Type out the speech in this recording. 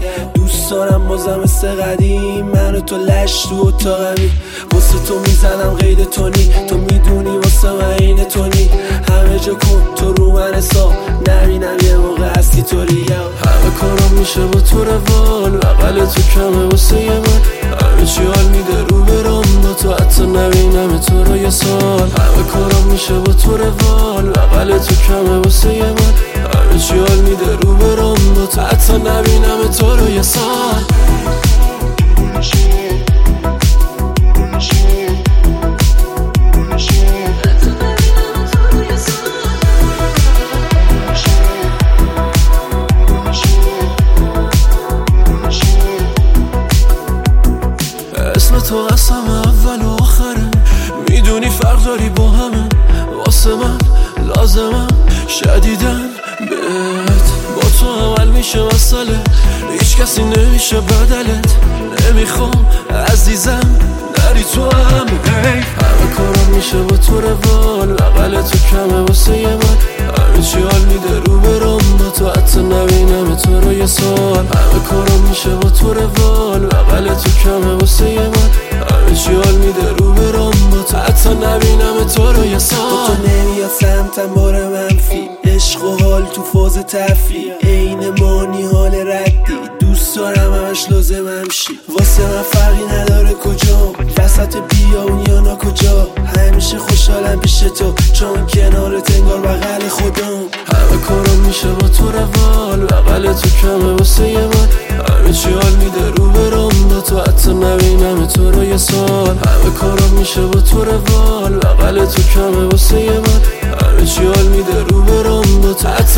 دوست دارم بازم مثل قدیم من و تو لش تو اتاقمی، واسه تو میزنم غیر تونی، تو میدونی واسه من این تونی، همه جا کن تو رو من حساب نبینم یه موقع هستی طوری، همه کارم میشه با تو روال بغل تو کمه واسه یه من، همه چی حال میده رو برام با تو حتی نبینم تو رو یه سال، همه کارم میشه با تو روال بغل تو کمه واسه یه من، همه چی حال میده رو برام با تو حتی نبینم تو رو یه سال. اسم تو قسم اول و آخره، میدونی فرق داری با همه، واسه من لازمم شدیدن بهت، با تو عمل میشه مسئله، هیچ کسی نمیشه بدلت، نمیخوام عزیزم نری تو هم همه کارم میشه با تو روال بغل تو کمه واسه یه من، همه چی حال میده رو برام با تو حتی نبینم تو رو یه سال، همه کارم میشه با تو روال بغل تو کمه واسه یه من، همه چی حال میده رو برام با تو حتی نبینم تو رو یه سال. با تو نمیاد سمتم بار منفی، عشق و حال تو فاز تفریح، عین مانی حال ردی، دوست دارم همش لازمم شی، واسه من فرقی نداره کجا وسط بیابون یا نا کجا، همیشه خوشحالم پیش تو چون کنارت انگار بغل خودم، همه کارم میشه با تو روال بغل تو کمه واسه یه من، همه چی حال میده رو برام با تو حتی نبینم تو رو یه سال، همه کارم میشه با تو روال بغل تو کمه واسه یه من، همه چی حال میده رو برام با تو حتی